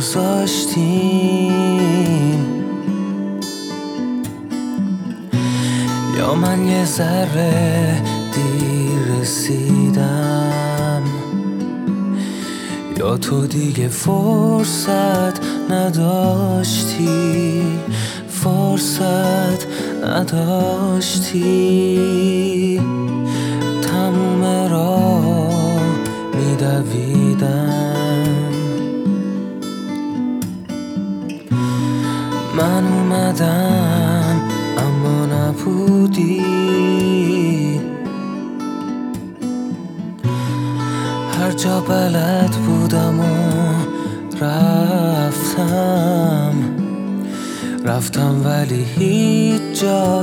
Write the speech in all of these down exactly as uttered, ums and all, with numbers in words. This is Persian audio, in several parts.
گذاشتیم، یا من یه ذره دیر رسیدم، یا تو دیگه فرصت نداشتی، فرصت نداشتی. تموم راه میدویدم، من اومدم اما نبودی. هر جا بلد بودم و رفتم رفتم ولی هیچ جا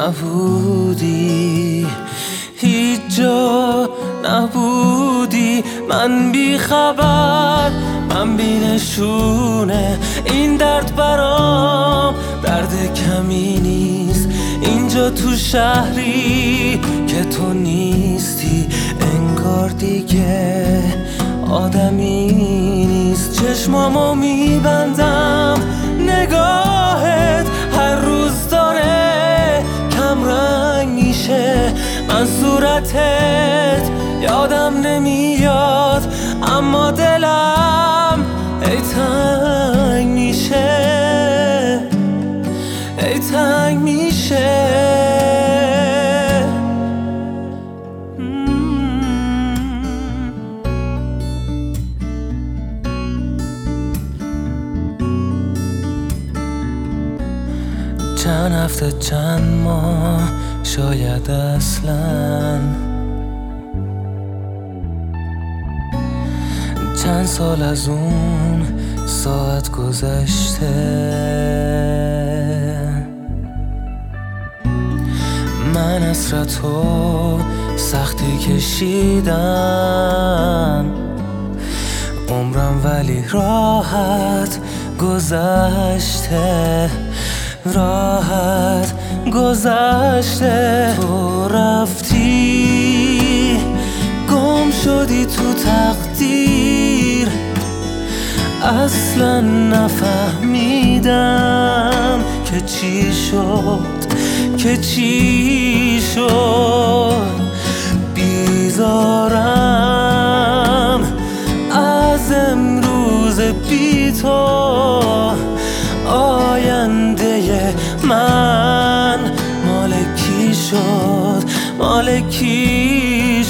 نبودی، هیچ جا نبودی. من بی خبر، من بی نشونه، این درد برام درد کمی نیست. اینجا تو شهری که تو نیستی، انگار دیگه آدمی نیست. چشمامو میبندم، نگاهت هر روز داره کم رنگ میشه. من صورتت یادم نمیاد، اما دلم ای تنگ میشه، ای تنگ میشه. چند هفته، چند ماه، شاید اصلاً چند سال از اون ساعت گذشته. من حسرتو سختی کشیدم، عمرم ولی راحت گذشته، راحت گذشته. تو رفتی، گم شدی تو تقدیر، اصلا نفهمیدم که چی شد، که چی شد. بیزارم از امروز بی تو، آینده من مال کی شد، مال کی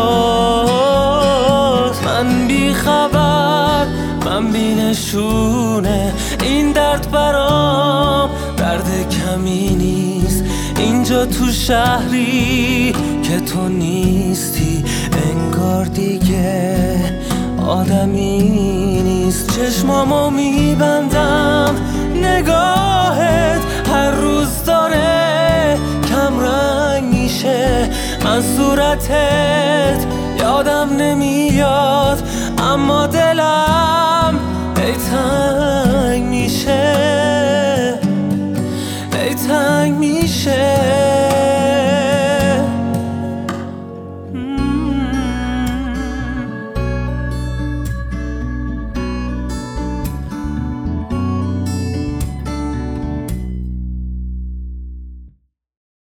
شد. من بی خبر، من بی نشونه، این درد برام درد کمی نیست. اینجا تو شهری که تو نیستی، انگار دیگه آدمی نیست. چشمامو میبندم، نگاهت هر روز داره کم رنگ میشه. من صورتت یادم نمیاد، اما دلم ای تنگ میشه، ای تنگ میشه.